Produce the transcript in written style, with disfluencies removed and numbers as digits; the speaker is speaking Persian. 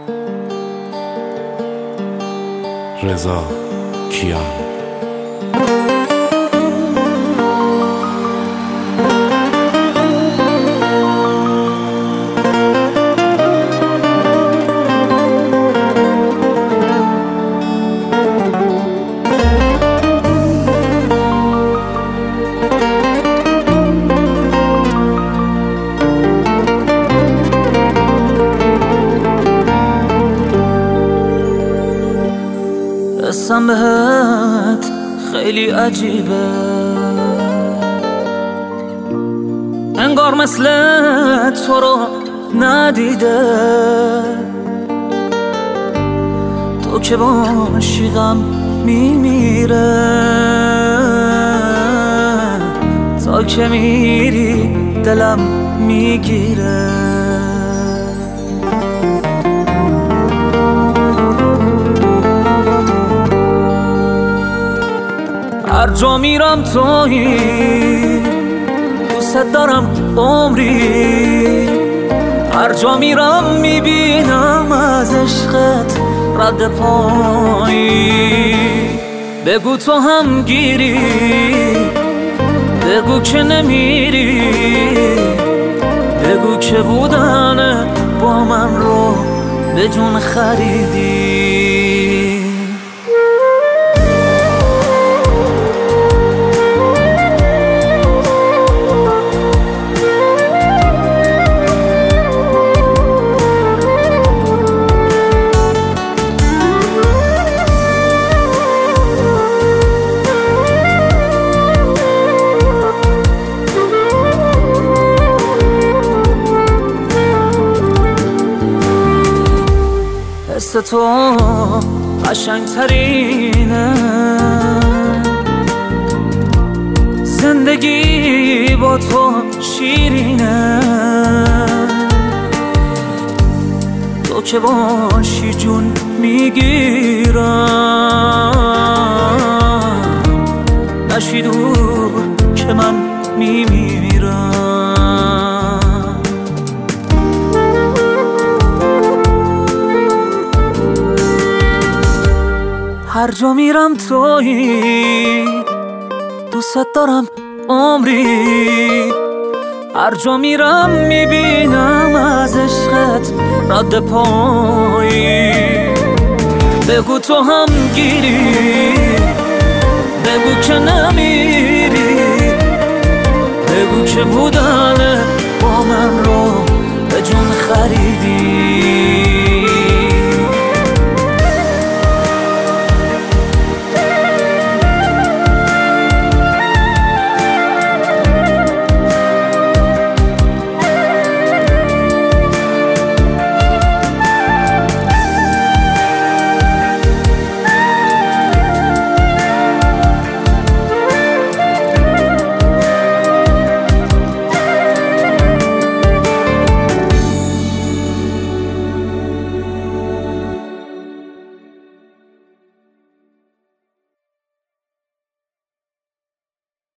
رضا کیان. حسم بهت خیلی عجیبه، انگار مثل تو رو ندیده. تو که باشی غم میمیره، تا که میری دلم میگیره. هر جا میرم تویی، دوست دارم عمری. هر جا میرم میبینم از عشقت رد پایی. بگو تو هم گیری، بگو که نمیری، بگو که بودن با من رو به جون خریدی. حس تو قشنگ ترینه، زندگی با تو شیرینه. تو که باشی جون میگیرم، نشی دور که من میمیرم. هر جا میرم تویی، دوست دارم عمری. هر جا میرم میبینم از عشقت رد پایی. بگو تو هم گیری، بگو که نمیری، بگو که بودن با من رو به جون خریدی.